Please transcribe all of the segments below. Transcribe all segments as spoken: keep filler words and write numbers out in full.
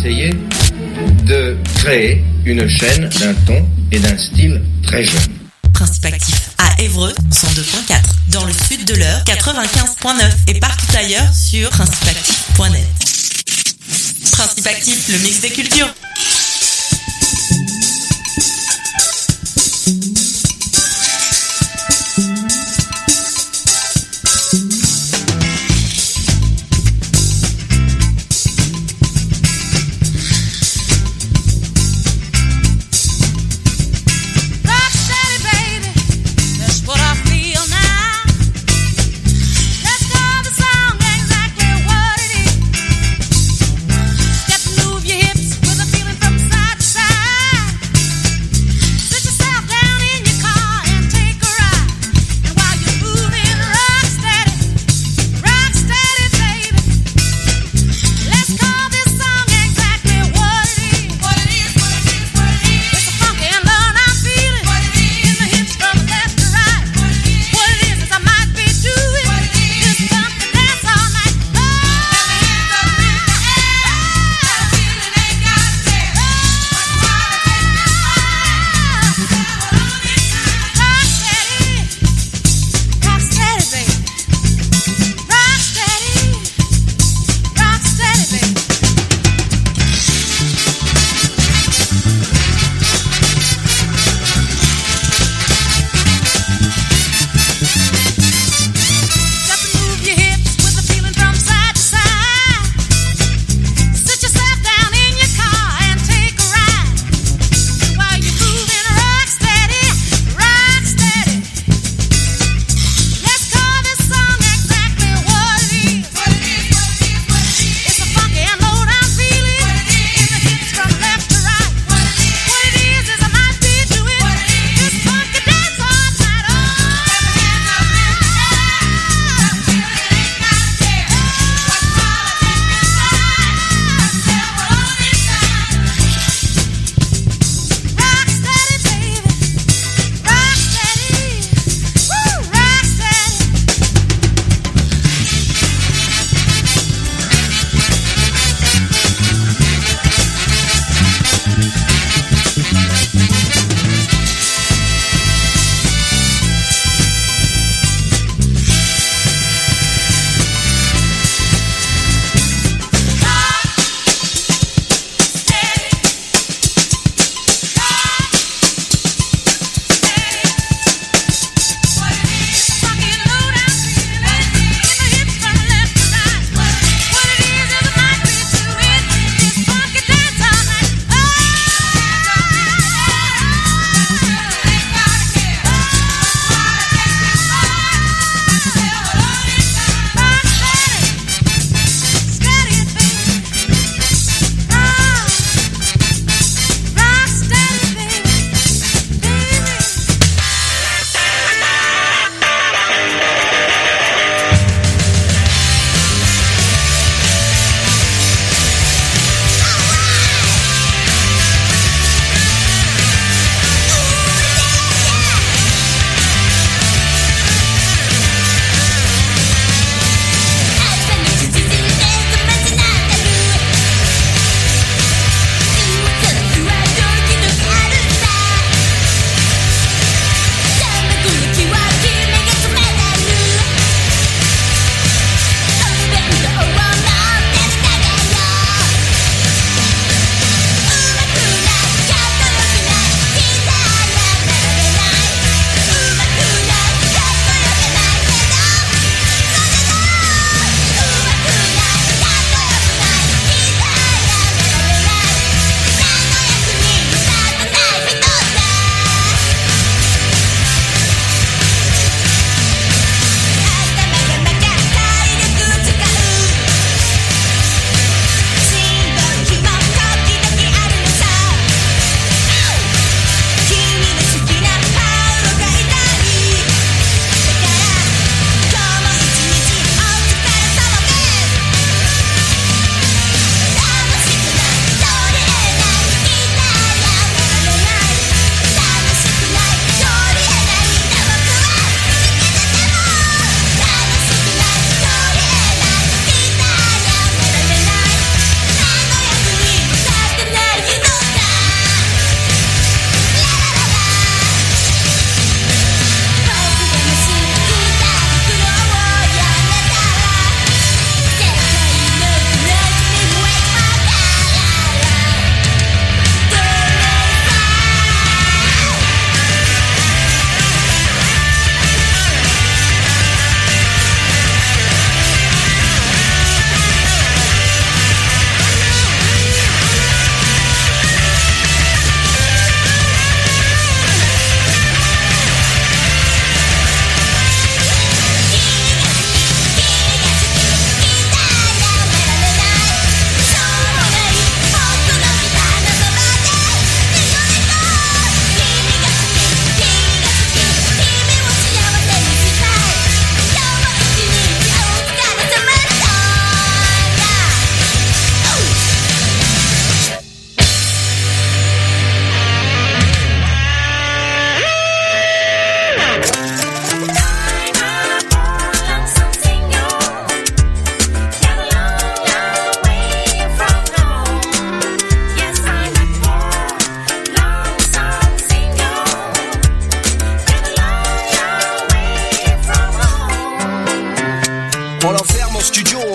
essayé de créer une chaîne d'un ton et d'un style très jeune. Principe actif à Évreux, cent deux virgule quatre. Dans le sud de l'Eure, quatre-vingt-quinze virgule neuf. Et partout ailleurs sur principe actif point net. Principe actif, le mix des cultures. Step, move your hips with a feeling from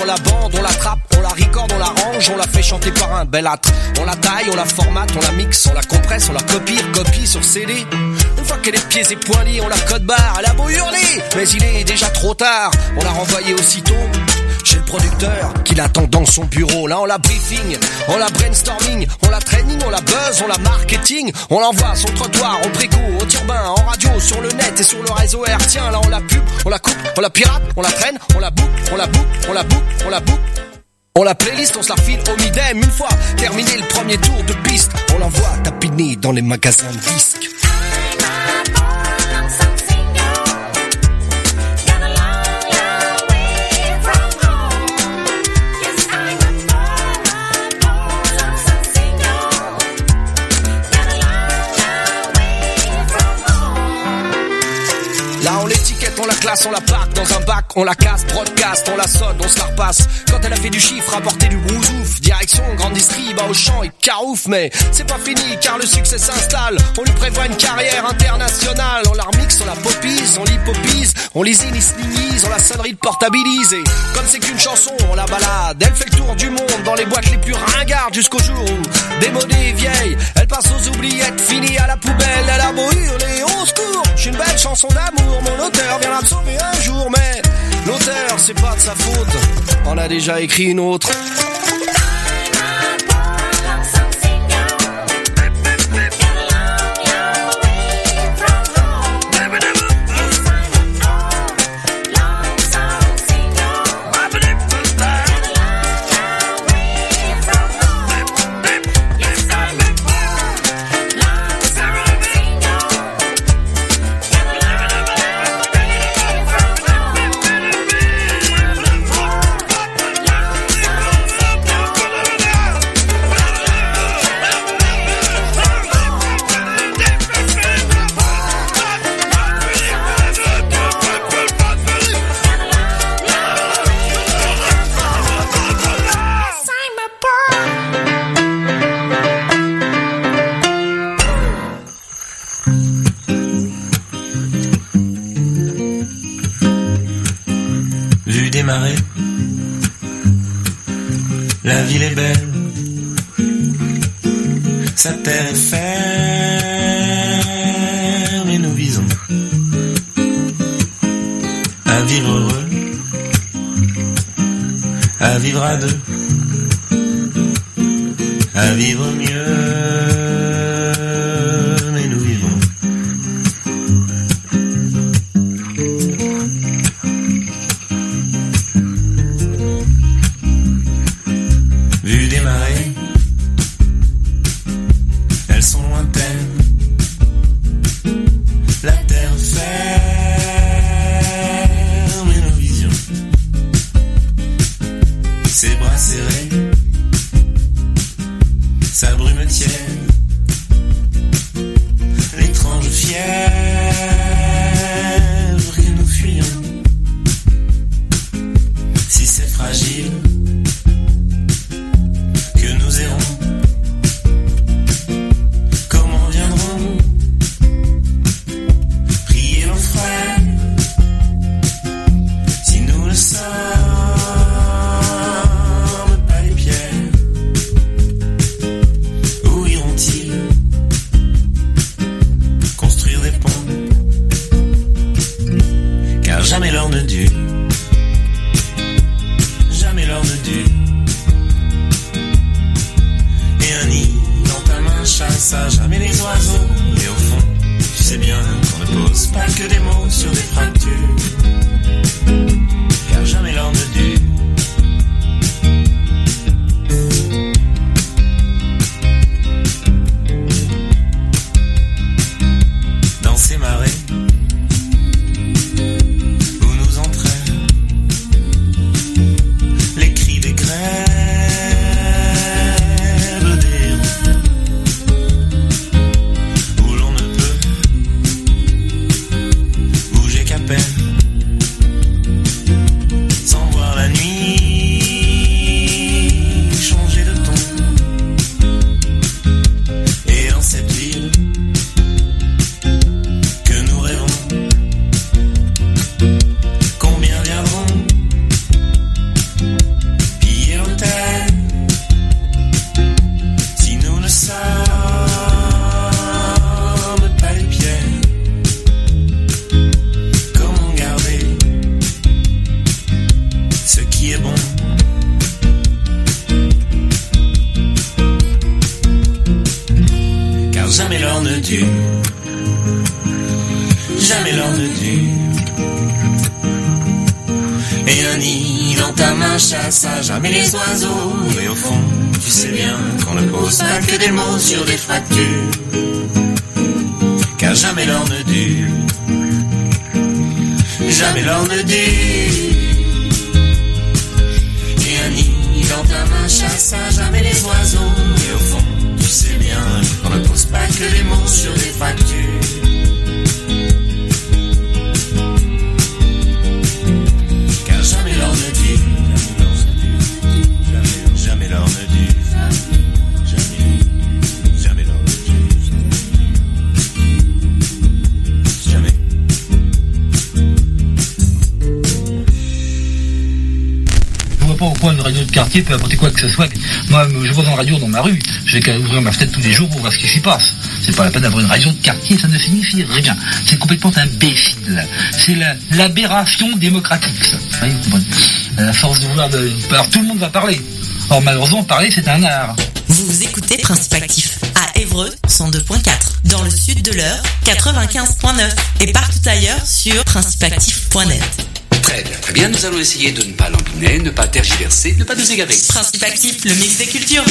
la bande, on la trappe, on la recorde, on la range, on la fait chanter par un bel âtre. On la taille, on la formate, on la mixe, on la compresse, on la copie, copie sur C D. Une fois qu'elle est pieds et poings liés, on la code barre, elle a beau hurler, mais il est déjà trop tard. On l'a renvoyée aussitôt chez le producteur qui l'attend dans son bureau. Là on la briefing, on la brainstorming, on la training, on la buzz, on la marketing, on l'envoie sur le trottoir, au préco, au turbin, en radio, sur le net et sur le réseau R. Tiens, là on la pub, on la coupe, on la pirate, on la traîne, on la boucle, on la boucle, on la boucle, on la boucle. On la playlist, on se la file au midem. Une fois terminé le premier tour de piste, on l'envoie tapiner dans les magasins de disques. Là on l'étiquette, on la classe, on la parque dans un bac, on la casse, broadcast, on la sonne, on se la repasse. Quand elle a fait du chiffre, apporter du brousouf, direction, grande distrib, bas au champ et carouf. Mais c'est pas fini car le succès s'installe, on lui prévoit une carrière internationale. On la remixe, on la popise, on l'hypopise, on les inisnise, on la sonnerie de portabilise. Et comme c'est qu'une chanson, on la balade, elle fait le tour du monde dans les boîtes les plus ringardes jusqu'au jour où, démodée et vieille, elle passe aux oubliettes, finie à la poubelle. Elle a beau hurler au secours, j'suis une belle chanson d'amour, mon auteur viendra me sauver un jour. Mais l'auteur c'est pas de sa faute, on a déjà écrit une autre. Démarrer. La ville est belle, sa terre est ferme et nous visons à vivre heureux, à vivre à deux, à vivre mieux, mais nous vivons. Vu des marées, elles sont lointaines, la terre ferme et nos visions, ses bras serrés, sa brume tiède, l'étrange fièvre que nous fuyons. Si c'est fragile, comment viendrons prier nos frères si nous ne sommes pas les pierres? Où iront-ils construire des ponts? Car jamais l'heure ne dure, jamais l'heure ne dure. Un nid dans ta main chasse à jamais les oiseaux. Et au fond, tu sais bien qu'on ne pose pas que des mots sur des fractures, car jamais l'heure ne dure. Dans ces marées où nous entraînent les cris des grèves, où l'on ne peut bouger qu'à peine, jamais l'ordre dur. Et un nid dans ta main chasse à jamais les oiseaux. Et au fond, tu sais bien qu'on ne pose pas que des mots sur des fractures, car jamais l'or ne dure, jamais l'or ne dure. Et un nid dans ta main chasse à jamais les oiseaux. Et au fond, tu sais bien qu'on ne pose pas que des mots sur des fractures, car jamais l'or ne dure, jamais l'or ne dure, jamais, jamais l'or ne dure, jamais. Je vois pas pourquoi une radio de quartier peut apporter quoi que ce soit. Moi, je vois une radio dans ma rue, je vais qu'à ouvrir ma fenêtre tous les jours pour voir ce qui s'y passe. C'est pas la peine d'avoir une radio de quartier, ça ne signifie rien. C'est complètement imbécile. C'est la, l'aberration démocratique, ça. Vous voyez, vous comprenez ? À force de vouloir de... Alors tout le monde va parler. Or malheureusement, parler, c'est un art. Vous écoutez Principe Actif à Évreux cent deux point quatre, dans le sud de l'Eure quatre-vingt-quinze point neuf et partout ailleurs sur principe actif point net. Très bien, très bien. Nous allons essayer de ne pas lambiner, ne pas tergiverser, ne pas nous égarer. Principe Actif, le mix des cultures.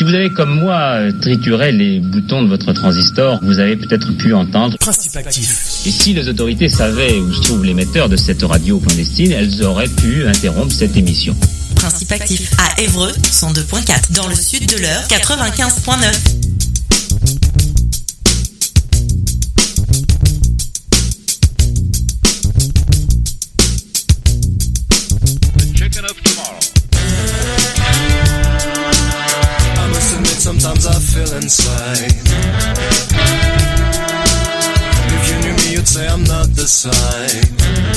vous avez comme moi trituré les boutons de votre transistor, vous avez peut-être pu entendre Principe actif. Et si les autorités savaient où se trouve l'émetteur de cette radio clandestine, elles auraient pu interrompre cette émission. Principe actif à Évreux, cent deux point quatre. Dans le sud de l'Eure, quatre-vingt-quinze point neuf. Sometimes I feel inside. If you knew me, you'd say I'm not the same.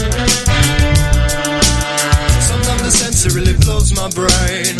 Sometimes the sense it really blows my brain.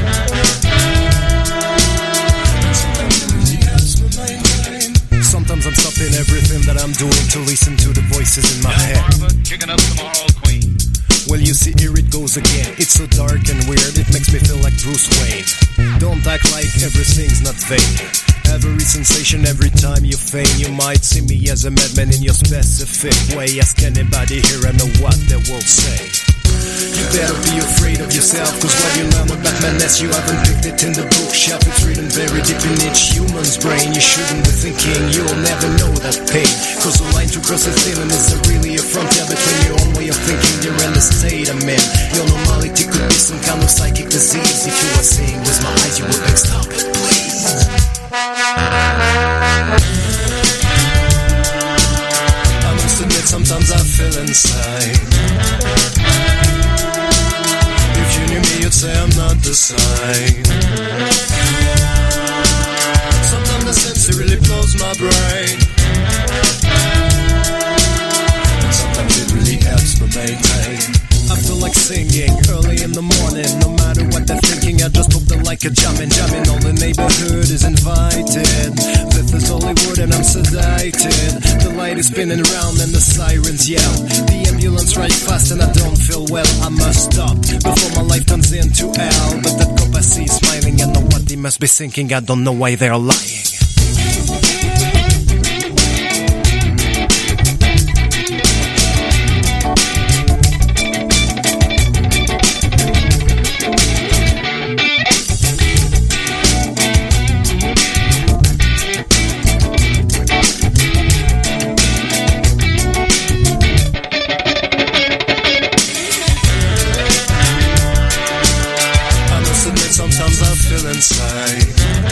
Sometimes it really helps me maintain. Sometimes I'm stopping everything that I'm doing to listen to the voices in my head. Kicking up tomorrow, Queen. Well, you see, here it goes again. It's so dark and weird, it makes me feel like Bruce Wayne. Don't act like everything's not vain. Every sensation, every time you feign. You might see me as a madman in your specific way. Ask anybody here, I know what they will say. You better be afraid of yourself, cause what you learn about madness, you haven't picked it in the bookshelf. It's written very deep in each human's brain. You shouldn't be thinking you'll never know that pain, cause the line to cross is thin, and is there really a frontier between your own way of thinking, your and the state of man? Your normality could be some kind of psychic disease. If you were seeing with my eyes, you would beg, stop it, please. I must admit, sometimes I feel inside. If you knew me, you'd say I'm not the same. Sometimes the sense it really blows my brain. And sometimes it really helps me maintain. I feel like singing early in the morning. No matter what they're thinking, I just hope they like a jamming, jamming. All the neighborhood is invited. This is Hollywood and I'm sedated. The light is spinning around and the sirens yell. The ambulance rides fast and I don't feel well. I must stop before my life turns into hell. But that cop I see smiling, I know what they must be thinking. I don't know why they're lying. Inside.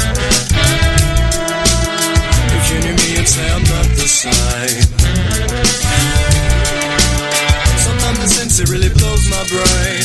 If you knew me, you'd say I'm not the same. Sometimes the sense it really blows my brain.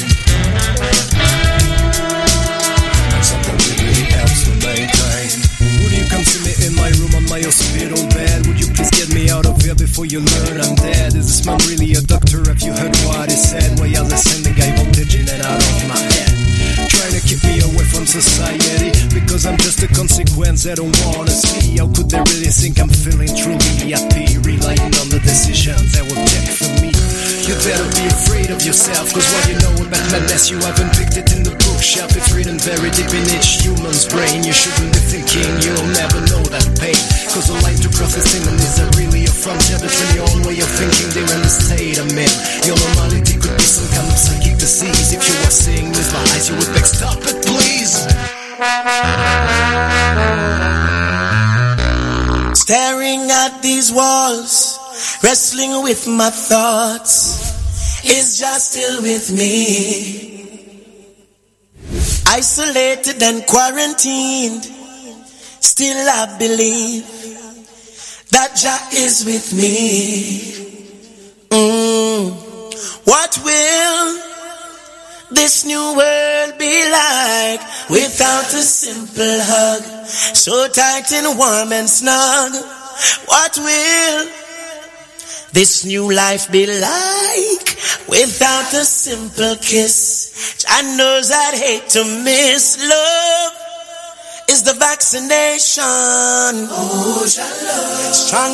And sometimes it really helps me maintain. Would you come to me in my room on my hospital bed? Would you please get me out of here before you learn I'm dead? Is this man really a doctor? Have you heard what he said? Well, you're listening, guy voltage in and out of my head. Trying to keep me away from society, because I'm just a consequence they don't wanna see. How could they really think I'm feeling truly happy, relying on the decisions they will take from me? You better be afraid of yourself, cause what you know about madness, you haven't picked it in the bookshelf. It's written very deep in each human's brain. You shouldn't be thinking you'll never know that pain, cause the line to cross is thin, and is there really a frontier between your own way of thinking, there and the state of man? Your normality could be some kind of psychic disease. If you were seeing with my eyes, you would beg, stop it, please. Staring at these walls, wrestling with my thoughts, is just still with me. Isolated and quarantined, still I believe that Jah is with me. Mm. What will this new world be like without a simple hug, so tight and warm and snug? What will this new life be like without a simple kiss? Jah knows I'd hate to miss. Love is the vaccination. Oh, Jah love. Strong